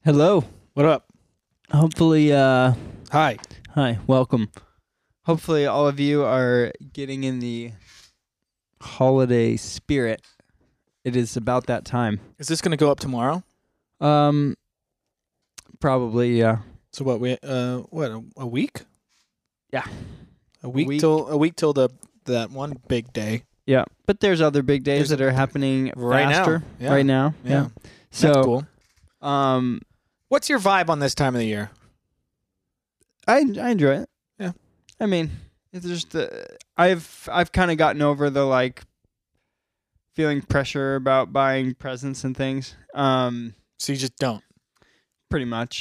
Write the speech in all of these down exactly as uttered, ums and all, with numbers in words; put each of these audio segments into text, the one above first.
Hello. What up? Hopefully, uh, Hi. hi, welcome. Hopefully, all of you are getting in the holiday spirit. It is about that time. Is this going to go up tomorrow? Um, probably, yeah. So what? We uh, what? A, a week? Yeah. A week, week. till a week till the that one big day. Yeah, but there's other big days There's that are happening right now. faster Yeah. right now. Yeah. Yeah. So, That's cool. um, What's your vibe on this time of the year? I I enjoy it. Yeah. I mean, it's just uh, I've I've kind of gotten over the like feeling pressure about buying presents and things. Um, So you just don't. pretty much.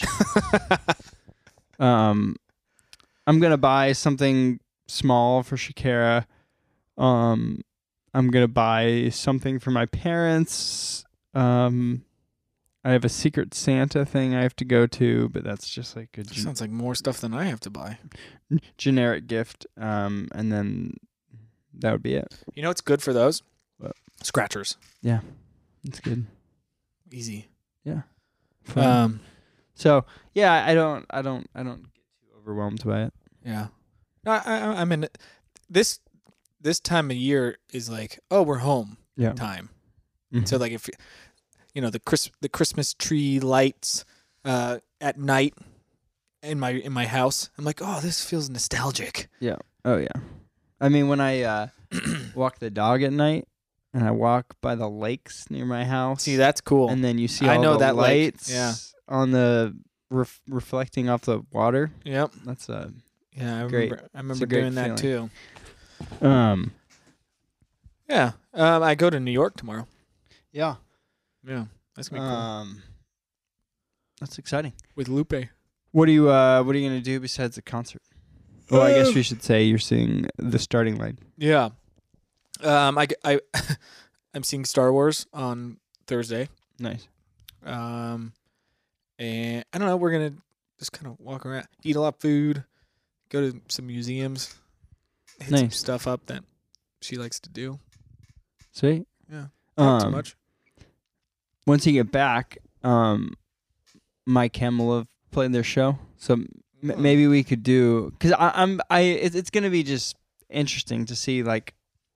um, I'm gonna buy something small for Shakira. Um, I'm gonna buy something for my parents. Um, I have a Secret Santa thing I have to go to, but that's just like a gen- Sounds like more stuff than I have to buy. generic gift. Um, and then that would be it. You know what's good for those? What? Scratchers. It's good. Easy. Fun. Um. so yeah, I don't, I don't, I don't get too overwhelmed by it. Yeah. No, I, I, I mean, this this time of year is like, oh, we're home Yeah. time. Mhm. So like if you know the Chris the Christmas tree lights uh, at night in my in my house, I'm like, oh, this feels nostalgic. Oh yeah. I mean, when I uh, walk the dog at night and I walk by the lakes near my house, See, that's cool. and then you see I all know the that lake. lights Yeah. on the ref- reflecting off the water. Yep. That's uh, Yeah, I Great. remember. I remember great doing that too. um, Yeah. Um, I go to New York tomorrow. yeah. Yeah, that's gonna be cool. Um, that's exciting. With Lupe. What are you uh What are you gonna do besides the concert? Well, I guess we should say you're seeing the starting line. Yeah. Um, I I I'm seeing Star Wars on Thursday. Nice. Um, and I don't know. We're gonna just kind of walk around, eat a lot of food, go to some museums, hit some Nice. stuff up that she likes to do. Sweet. Yeah. Not too Um, much. Once you get back, um, Mike Hem will have played their show, so m- maybe we could do because I'm I it's, it's gonna be just interesting to see like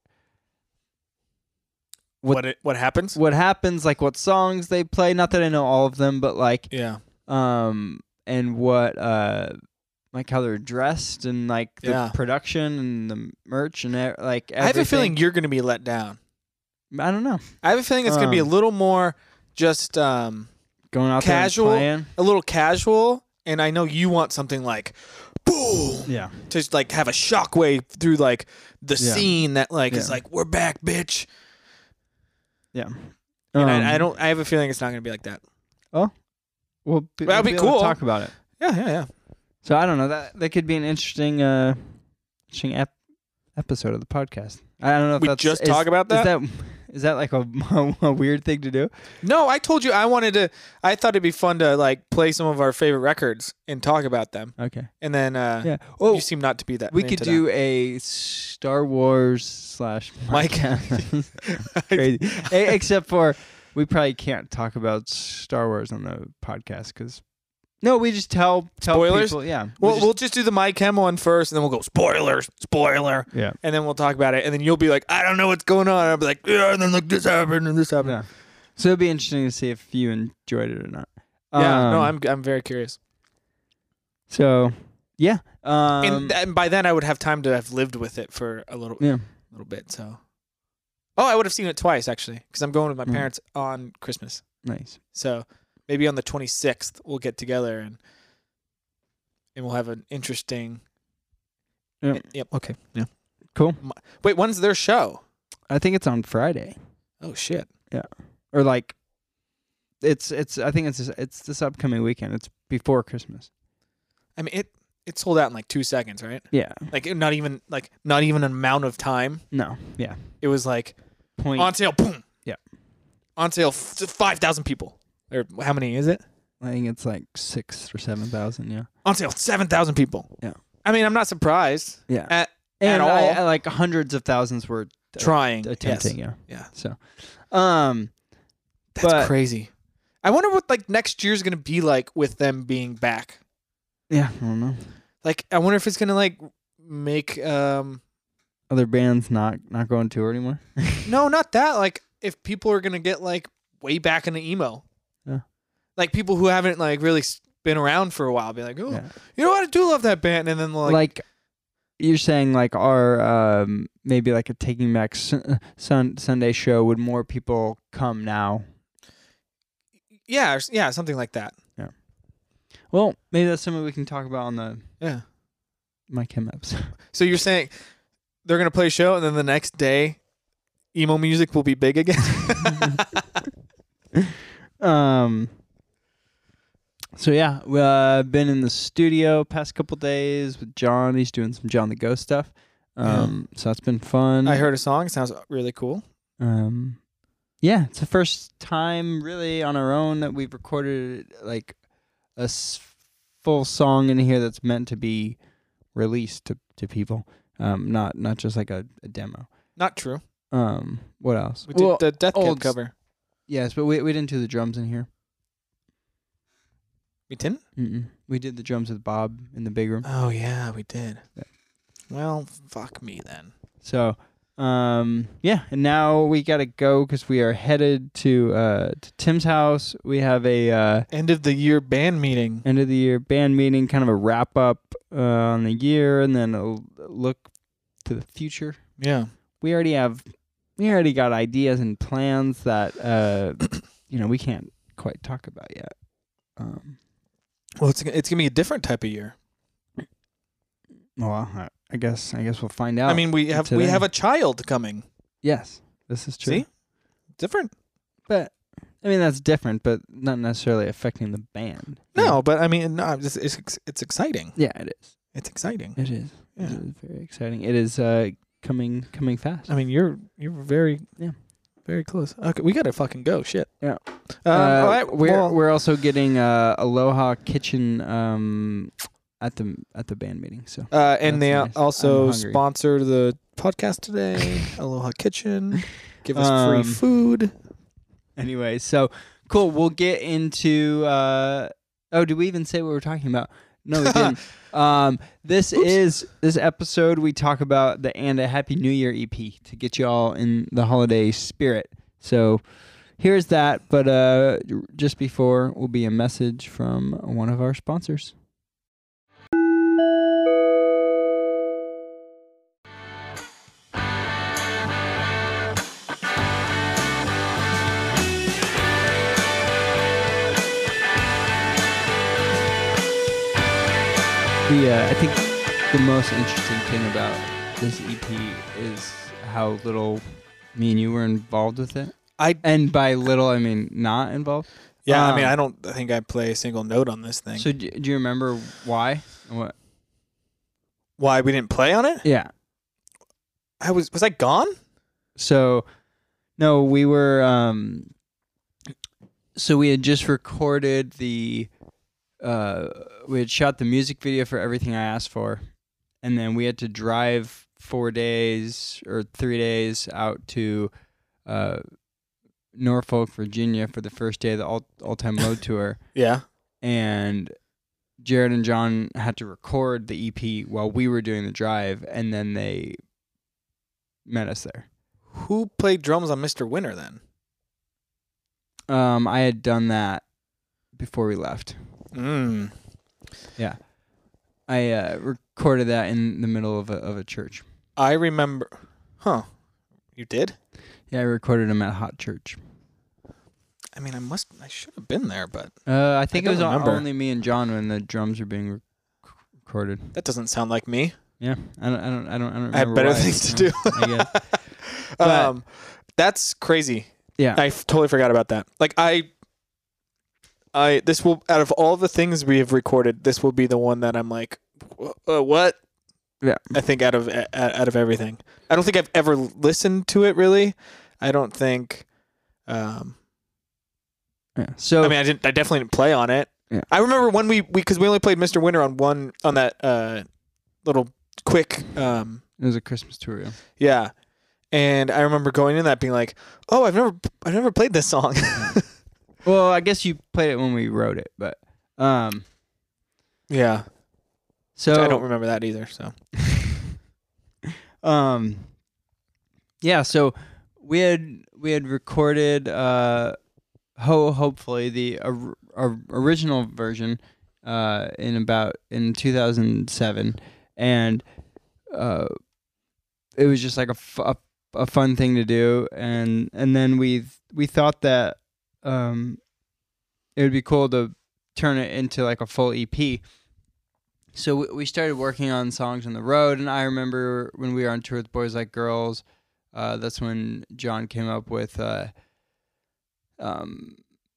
What what- it, what happens? what happens, like what songs they play. Not that I know all of them, but like Yeah. um and what uh like how they're dressed and like the Yeah. production and the merch and e- like everything. I have a feeling you're gonna be let down. I don't know, I have a feeling it's gonna be a Um, little more just um going out Casual? there and a little casual, and I know you want something like boom. playing. Yeah. To just, like have a shockwave through like the Yeah. scene that like is Yeah. like we're back, bitch. Yeah. And Um, I, I don't. I have a feeling it's not gonna be like that. We'll be, That'd we'll be able to cool. talk about it. Yeah, yeah, yeah. So I don't know, that that could be an interesting uh interesting ep- episode of the podcast. I don't know if We that's just is, talk about that? Is that is that like a, a weird thing to do? No, I told you I wanted to. I thought it'd be fun to like play some of our favorite records and talk about them. Okay. And then uh, Yeah. Oh, you seem not to be that. we into could do a Star Wars slash Mike. podcast. Crazy. E- Except for we probably can't talk about Star Wars on the podcast because no, we just tell tell Spoilers? people. Yeah. Well, we just- we'll just do the Mike Hem one first, and then we'll go spoilers, spoiler, yeah. and then we'll talk about it, and then you'll be like, I don't know what's going on. I'll be like, yeah, and then like this happened and this happened. Yeah. So it'd be interesting to see if you enjoyed it or not. Yeah, no, Um, I'm I'm very curious. So yeah. Um, and, th- and by then, I would have time to have lived with it for a little yeah. little bit. So, oh, I would have seen it twice actually, because I'm going with my Mm. parents on Christmas. Nice. So maybe on the twenty-sixth we'll get together and and we'll have an interesting. Yeah. Yep. Okay. Yeah. Cool. Wait, when's their show? I think it's on Friday Oh shit. or like it's it's I think it's this, it's this upcoming weekend. It's before Christmas. I mean it. It sold out in like two seconds, right? Yeah. Like not even like not even an amount of time. No. Yeah. It was like Point. on sale. Boom. Yeah. On sale. Five thousand people. Or how many is it? I think it's like six or seven thousand. Yeah. On sale. Seven thousand people. Yeah. I mean, I'm not surprised. Yeah. At and at I, all. I, like hundreds of thousands were uh, Trying. attempting. Yes. Yeah. Yeah. So, um, That's But- crazy. I wonder what like next year's gonna be like with them being back. Yeah, I don't know. Like, I wonder if it's gonna like make um. Other bands not not going tour anymore. No, not that. Like, if people are gonna get like way back into emo. Yeah. Like people who haven't like really been around for a while, be like, oh, Yeah. you know what? I do love that band, and then like, Like, you're saying, like our um maybe like a Taking Back sun, sun, Sunday show. Would more people come now? yeah, or, yeah, something like that. Well, maybe that's something we can talk about on the Yeah. My Chem episode. So you're saying they're gonna play a show, and then the next day, emo music will be big again? um. So yeah, we uh been in the studio past couple days with John. He's doing some John the Ghost stuff. Um. So that's been fun. I heard a song. It sounds really cool. Um. Yeah, it's the first time really on our own that we've recorded like a s- full song in here that's meant to be released to, to people. Um, not not just like a, a demo. Not true. Um, what else? We did Well, the Death Cab old s- cover. Yes, but we we didn't do the drums in here. We didn't? Mm-mm. We did the drums with Bob in the big room. Oh yeah, we did. Yeah. Well, fuck me then. So, um, yeah, and now we gotta go because we are headed to uh to Tim's house. We have a uh, End of the year band meeting. end of the year band meeting, kind of a wrap up uh, on the year, and then a l- look to the future. Yeah. We already have, we already got ideas and plans that uh, you know, we can't quite talk about yet. Um, Well, it's it's gonna be a different type of year. well, I, I guess I guess we'll find out. I mean, we have we today. have a child coming. yes, this is true. See, different. But I mean, that's different, but not necessarily affecting the band. No, but I mean, no, it's it's, it's exciting. Yeah, it is. It's exciting. It is. Yeah. It is very exciting. It is uh, coming coming fast. I mean, you're you're very Yeah. very close. Okay, we gotta fucking go. Shit. Yeah. Um, Uh, all right. we're well, we're also getting uh, Aloha Kitchen um, at the at the band meeting. So uh, and that's they nice. also I'm hungry. sponsor the podcast today. Aloha Kitchen. Give us Um, free food. anyway, so cool. We'll get into. Uh, oh, did we even say what we were talking about? No, we didn't. Um, this Oops. is this episode. We talk about the and a Happy New Year E P to get you all in the holiday spirit. So here's that. But uh, just before will be a message from one of our sponsors. The uh, I think the most interesting thing about this E P is how little me and you were involved with it. I And by little, I mean not involved. yeah. I mean, Um, I don't think I play a single note on this thing. So do, do you remember why? What? Why we didn't play on it? Yeah. I was was I gone? So no, we were. Um, so we had just recorded the. Uh, we had shot the music video for Everything I Asked For, and then we had to drive four days or three days out to uh, Norfolk, Virginia for the first day of the all all time load tour, Yeah. and Jared and John had to record the E P while we were doing the drive, and then they met us there. Who played drums on Mister Winter then? Um, I had done that before we left. Mm. Yeah, I uh, recorded that in the middle of a of a church. I remember. Huh. You did? Yeah, I recorded them at Hot Church. I mean, I must. I should have been there, but Uh, I think I it was don't o- remember. only me and John when the drums were being rec- recorded. that doesn't sound like me. Yeah, I don't, I don't, I don't, I don't. I had remember better why, things to you do. know, I guess. But- um, that's crazy. Yeah, I f- totally forgot about that. Like I, I this will out of all the things we have recorded, this will be the one that I'm like, "Wh- uh, what? Yeah. I think out of uh, out of everything, I don't think I've ever listened to it really. I don't think. Um, yeah. So I mean, I didn't. I definitely didn't play on it. Yeah. I remember when we because we, we only played Mister Winter on one on that uh, little quick. Um, it was a Christmas tour. Yeah. yeah, and I remember going in that being like, oh, I've never I've never played this song. Well, I guess you played it when we wrote it, but um, Yeah. so I don't remember that either. So. um, yeah. So we had we had recorded uh, ho hopefully the or, or original version uh in about in two thousand seven, and uh, it was just like a, f- a, a fun thing to do, and and then we we thought that um, it would be cool to turn it into like a full E P. So we, we started working on songs on the road, and I remember when we were on tour with Boys Like Girls, uh, that's when John came up with uh, um,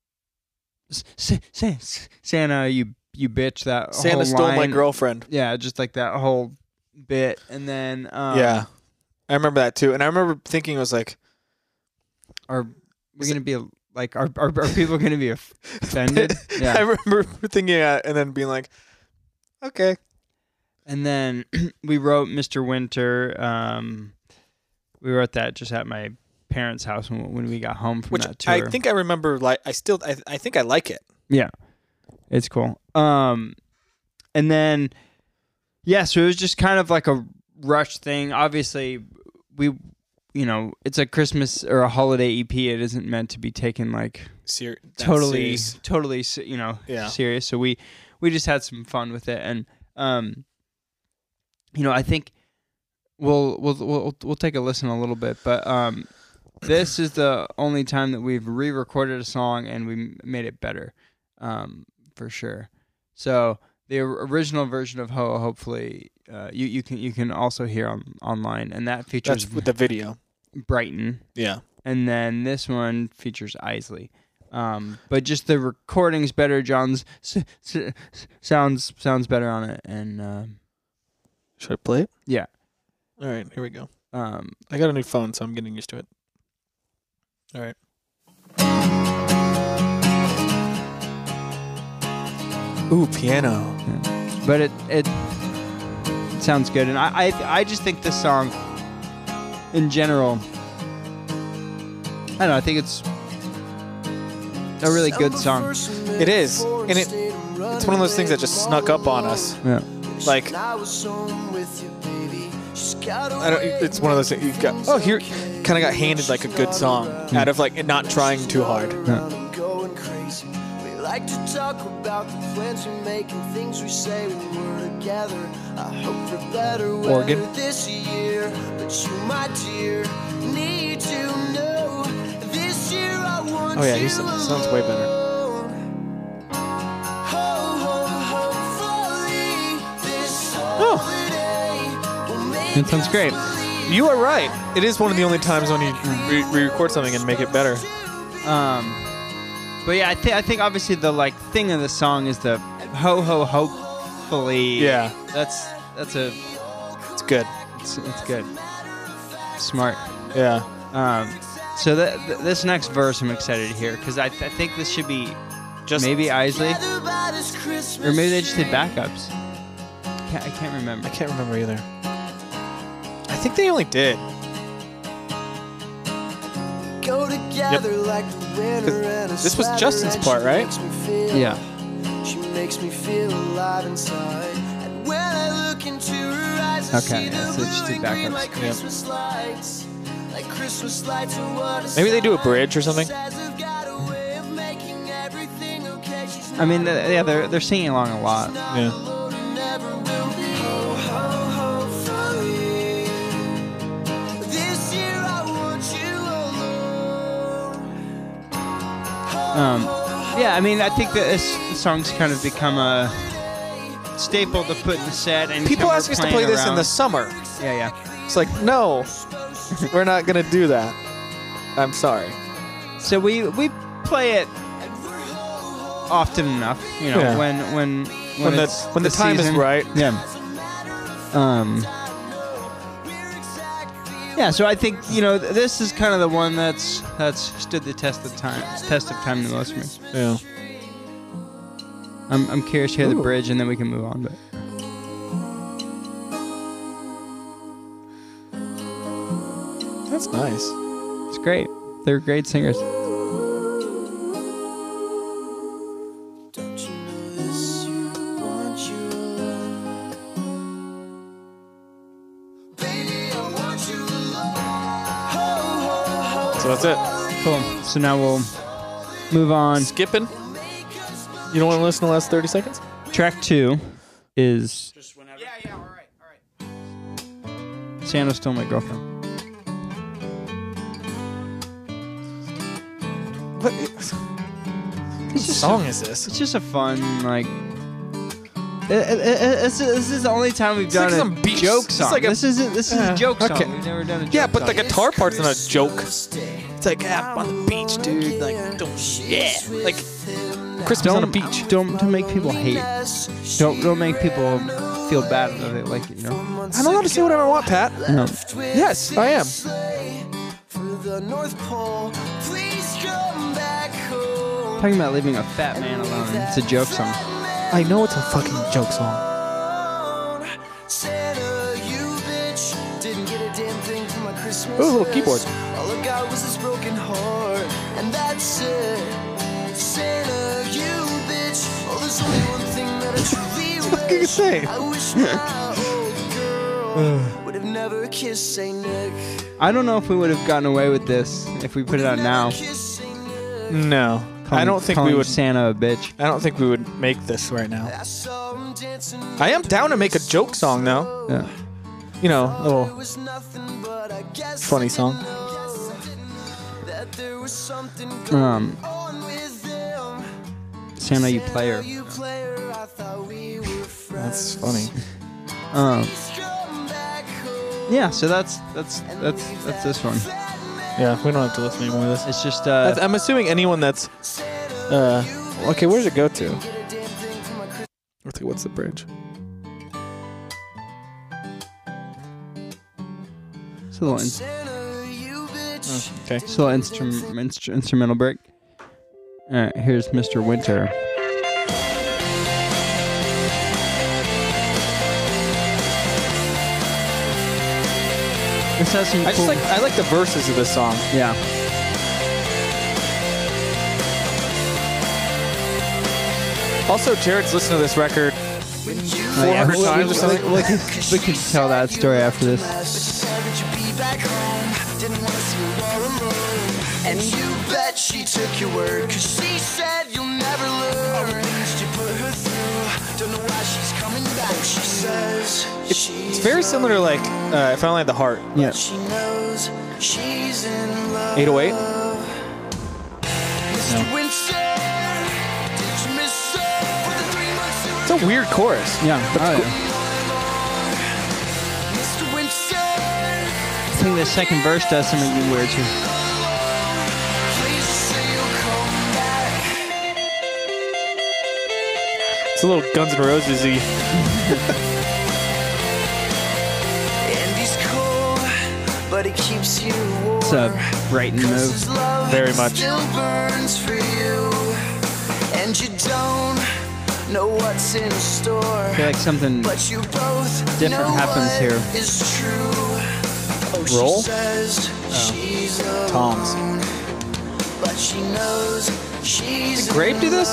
S- S- S- Santa, you you bitch, that Santa whole stole my line. girlfriend. Yeah, just like that whole bit, and then um, Yeah. I remember that too. And I remember thinking it was like, are we Is gonna be like are are, are people gonna be off- offended? I Yeah, remember thinking that and then being like, okay. and then we wrote Mister Winter. Um, we wrote that just at my parents' house when when we got home from Which that tour. I think I remember, like, I still, I, I think I like it. Yeah, it's cool. Um, and then yeah, so it was just kind of like a rush thing. Obviously, we, you know, it's a Christmas or a holiday E P. It isn't meant to be taken like Ser- that's totally, serious. totally, se- you know, Yeah. serious. So we we just had some fun with it, and um, you know, I think we'll we'll we'll we'll take a listen a little bit, but um, this is the only time that we've re-recorded a song and we made it better, um, for sure. So the or- original version of Ho, hopefully, uh, you you can you can also hear on online, and that features That's with the video. Brighton, Yeah. and then this one features Isley. Um, but just the recording's better. John's s- s- sounds sounds better on it, and um, Should I play it? yeah. All right, here we go. Um, I got a new phone, so I'm getting used to it. All right. Ooh, piano. but it it sounds good, and I I I just think this song, in general, I don't know. I think it's a really good song. It is, and it it's one of those things that just snuck up on us. Yeah. Like, I don't. It's one of those things you got. Oh, here, kind of got handed like a good song out of like not trying too hard. Yeah. Like to talk about the plans we make and things we say when we're together. I hope for better weather Organ. this year, but you, my dear, need to know this year I want Oh yeah, you he sounds, sounds way better. alone. Ho, ho, hopefully this Oh. holiday will make It sounds great. You are right. It is one of the only times when you re- re-record something and make it better. Um, but yeah, I think I think obviously the like thing of the song is the ho ho hopefully. Yeah. That's that's a It's good. it's, it's good. Smart. Yeah. Um, so that th- this next verse I'm excited to hear because I, th- I think this should be Just maybe Isley or or maybe they just did backups. Can't, I can't remember. I can't remember either. I think they only did. Go together like the winter and a This was sweater Justin's and part, she right? makes me feel- Yeah. She makes me feel alive inside. And when I look into her eyes, I Okay, see yeah, the so just blue do and green backups. like Yeah. Christmas lights. Like Christmas lights are what a Maybe they do a bridge or something. says I've got a way of making everything okay. She's I mean, not th- yeah, they're they're singing along a lot. Yeah. alone and never will be. Ho, ho, hopefully. This year I want you alone. Um, yeah, I mean, I think that this song's kind of become a staple to put in the set. And People ask us to play this in the summer. Yeah, yeah. It's like, no, we're not gonna do that. I'm sorry. So we we play it often enough, you know, Yeah. when when when, When the it's when the, time season. is right. Yeah. Um. Yeah, so I think you know th- this is kind of the one that's that's stood the test of time, test of time the most for me. Yeah. I'm I'm curious to hear the Ooh. bridge, and then we can move on. But That's nice. it's great. They're great singers. So that's it. Cool. So now we'll move on. Skipping. You don't want to listen to the last thirty seconds? Track two is Just whenever. Yeah, yeah, all right, all right. Santa Stole My Girlfriend. What song is this? It's just a fun, like. It, it, it, it's, this is the only time we've It's done like a some beach- joke it's song. like a- this is a, this is Yeah, a joke okay. song. We've never done a joke Yeah, but the song. guitar part's not a joke. It's like, ah, I'm on the beach, dude. Like, don't, yeah. Like, Christmas don't, on a beach. Don't don't make people hate. Don't don't make people feel bad about it. Like you know. I'm allowed to say whatever I want, Pat. No. Yes, I am. Talking about leaving a fat man alone. It's a joke song. I know it's a fucking joke song. Ooh, a little keyboard. All I got was this broken heart, and that's it. Santa, you bitch. Oh, there's only one thing that I truly What can you say? I wish my old girl would have never kissed Saint Nick. I don't know if we would have gotten away with this if we put it out now. Kissed Saint Nick. No, I Calling- don't think we calling would. Santa a bitch. I don't think we would make this right now. I saw him dancing. I am down to make a joke song though. Yeah. You know, a It little was nothing, but I guess funny I song. didn't know that there was something Um, on with them. Santa, you player. You player, I thought we were friends. That's funny. Um, Please come back home. yeah. So that's that's that's that's this one. Yeah, we don't have to listen to any more of this. It's just uh. I'm assuming anyone that's. Uh, okay, where does it go to? Get a damn thing for my Christmas. What's the- What's the bridge? It's a little, in, Santa, you bitch. Oh, okay. it's a little instrum, instru- instrumental break. All right. Here's Mister Winter. This has some I just cool- like I like the verses of this song. Yeah. Also, Jared's listened to this record Oh, yeah. four hundred We- times or we- something. We, we, can, we can tell that story after this. But you said that you'd be back home. Didn't want to see you all alone. And you bet she took your word. Cause she said you'll never learn. All the things you put her through. Don't know why she's coming back. She says It's very similar to like uh, If I Only Had the Heart. Yeah. she knows she's in love. eight oh eight. Mister Winter, did you miss her for the three months you were It's a weird chorus. Yeah. Oh, yeah. Mister Winter, I think the second verse does something weird too. please say you'll come back. It's a little Guns N' Roses-y. And he's cold, but he keeps you warm. It's a Brighton Cause move. his love Very much. still burns for you. And you don't know what's in store. I feel like something. But you both different know happens what here. is true. Oh, she Roll? says she's alone, Toms. but she knows she's Did Grape do this?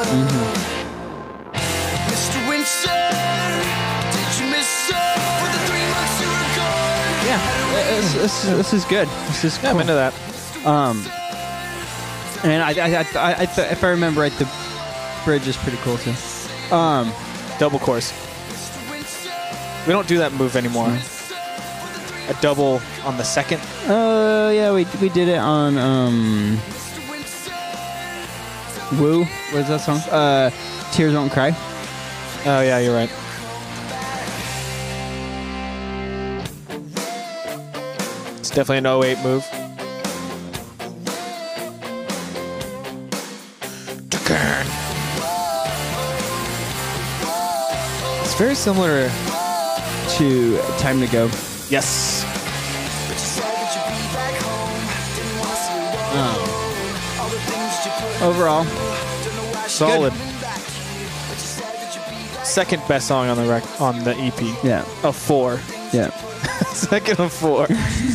Mister Winter, did you miss her for the three months you were gone? Yeah. This, this, this is good. This is Yeah, I'm cool. into that. Um. And I, I, I, I, I th- if I remember right, the bridge is pretty cool too. Um. Double chorus. We don't do that move anymore. A double on the second. Uh. Yeah. We we did it on um. Woo. What is that song? Uh. Tears Won't Cry. Oh yeah, you're right. It's definitely an oh eight move. It's very similar. To Time to Go. Yes. But you said that you'd be back home. Didn't want to see you all alone. All the things that you put Overall, don't know why she's Solid. coming back to you. But you said that you'd be back. Second best song on the rec- on the E P. yeah, Of four. yeah. Second of four.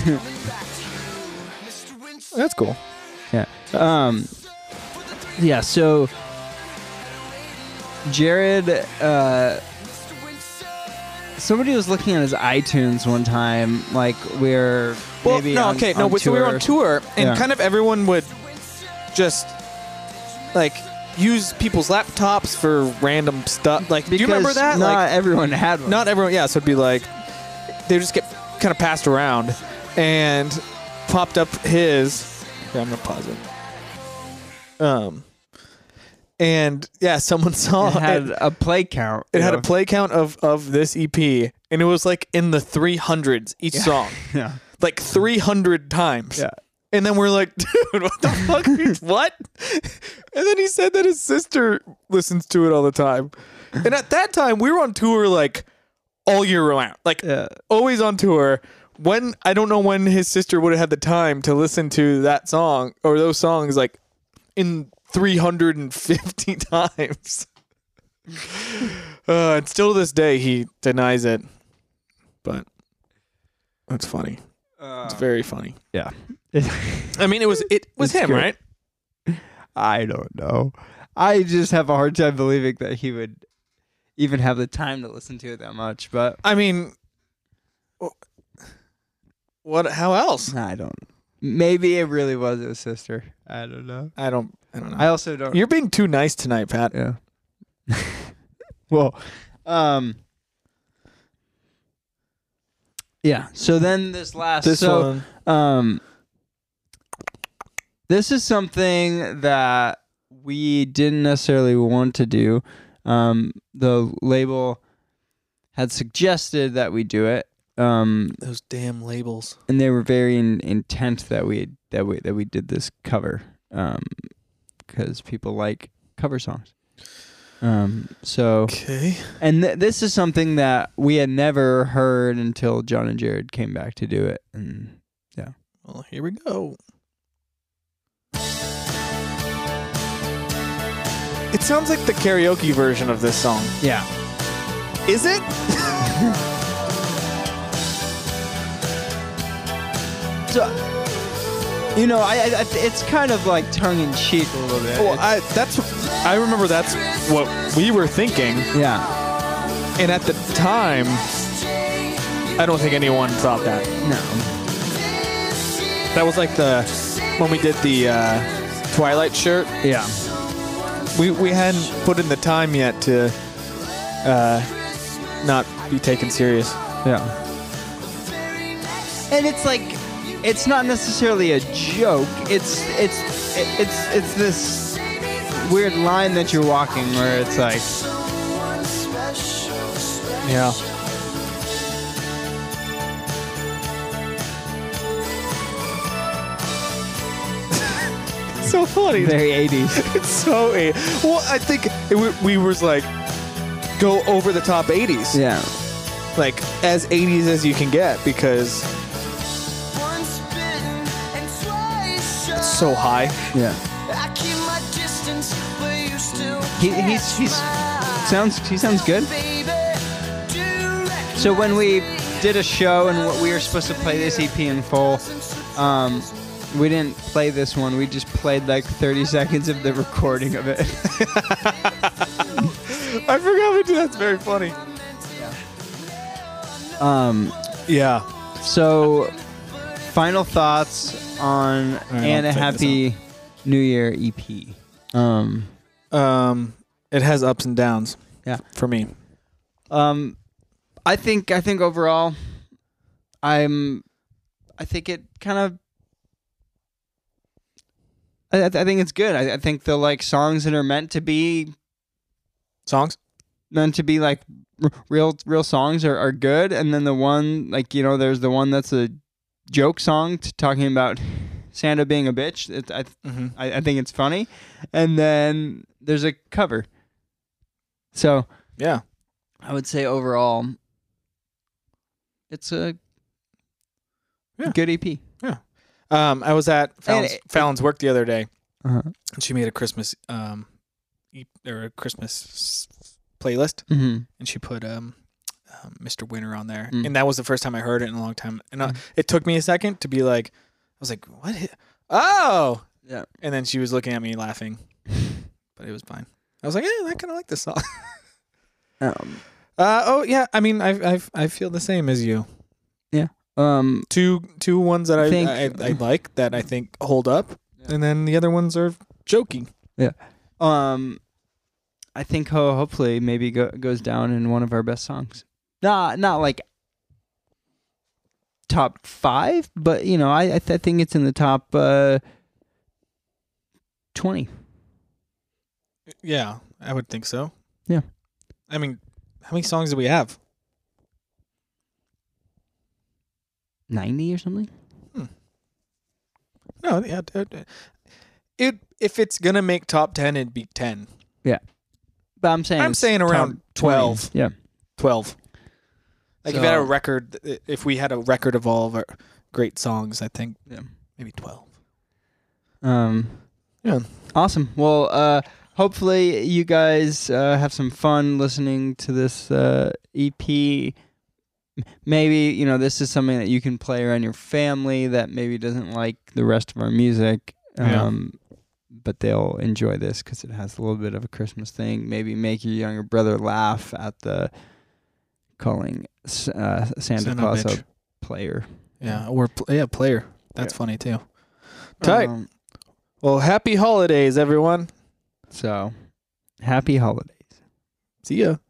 That's cool. Yeah. Um. Yeah. So Jared uh, somebody was looking at his iTunes one time, like we're Well, maybe no, on, okay, no, on but so we were on tour, and Yeah. kind of everyone would just like use people's laptops for random stuff. Like, do you remember Because that? Not Like, everyone had one. not everyone. Yeah, so it'd be like they would just get kind of passed around, and popped up his. Okay, I'm gonna pause it. Um, and yeah, someone saw it had it. a play count. It you had know? a play count of of this E P, and it was like in the three hundreds each Yeah. song, Yeah. like three hundred times. Yeah. And then we're like, dude, what the fuck? What? And then he said that his sister listens to it all the time. And at that time, we were on tour like all year round, like Yeah. always on tour. When I don't know when his sister would have had the time to listen to that song or those songs like in three hundred fifty times. Uh, and still to this day, he denies it. But that's funny. It's very funny. Yeah. I mean, it was it was It's him, good. right? I don't know. I just have a hard time believing that he would even have the time to listen to it that much. But I mean, wh- what? How else? I don't. Maybe it really was his sister. I don't know. I don't. I don't know. I also don't. You're being too nice tonight, Pat. Yeah. Well, um, yeah. So then this last, This so one. um, this is something that we didn't necessarily want to do. Um, the label had suggested that we do it. Um, Those damn labels. and they were very in, intent that we that we that we did this cover, um, because people like cover songs. Um, so Okay. and th- this is something that we had never heard until John and Jared came back to do it, and Well, here we go. It sounds like the karaoke version of this song. yeah, Is it? so you know, I, I it's kind of like tongue in cheek a little bit. Well, I that's I remember that's what we were thinking, yeah, and at the time, I don't think anyone thought that. no, That was like the when we did the uh, Twilight shirt. yeah, We we hadn't put in the time yet to uh, not be taken serious. yeah. And it's like, it's not necessarily a joke. It's it's it's it's this weird line that you're walking where it's like, Yeah. So funny. very eighties. It's so eight. Well, I think it, we, we was like go over the top eighties. Yeah. Like as eighties as you can get because Once bitten and twice shy. it's so high. Yeah. I keep my distance, but you still He can't he's he's smile. sounds he sounds good. Baby, do you reckon So when we did a show and what we were supposed to play this E P in full, um, we didn't play this one. We just played like thirty seconds of the recording of it. I forgot we did. That's very funny. Um, Yeah. so final thoughts on I'll And a check this Happy New Year E P. Um, Um, it has ups and downs. Yeah. For me. um, I think I think overall, I'm, I think it kind of. I, I think it's good. I, I think the like songs that are meant to be Songs? meant to be like r- real real songs are, are good, and then the one like you know there's the one that's a joke song t- talking about Santa being a bitch. It, I, Mm-hmm. I I think it's funny, and then there's a cover. So Yeah. I would say overall, it's a Yeah. good E P. Um, I was at Fallon's, it- Fallon's work the other day, Uh-huh. and she made a Christmas um, e- or a Christmas s- playlist, Mm-hmm. and she put um, um, Mister Winter on there, Mm. and that was the first time I heard it in a long time, and uh, Mm. it took me a second to be like, I was like, what? hi- Oh, Yeah. and then she was looking at me laughing, but it was fine. I was like, yeah, I kind of like this song. Um, Uh, oh yeah, I mean, I I I feel the same as you. Um, Two two ones that I Think- I, I like that I think hold up, and then the other ones are joking. um, I think ho- hopefully maybe go- goes down in one of our best songs. Not not like top five, but you know, I I, th- I think it's in the top uh, twenty. Yeah, I would think so. Yeah. I mean, how many songs do we have? ninety or something. No, yeah. d- d- It if it's gonna make top ten, it'd be ten. But I'm saying I'm it's saying top around twenty. twelve. Yeah. Twelve. Like if we had a So- record, if we had a record of all of our great songs, I think Yeah. maybe twelve. Um. Yeah. Awesome. Well, uh, hopefully you guys uh, have some fun listening to this uh, E P. M- Maybe you know this is something that you can play around your family that maybe doesn't like the rest of our music. Yeah. Um, but they'll enjoy this because it has a little bit of a Christmas thing. Maybe make your younger brother laugh at the calling s- uh, Santa, Son of a Claus bitch. a player. Yeah, or pl- yeah, player. That's Yeah. funny too. Tight. Um, Well, happy holidays, everyone. so, happy holidays. See ya.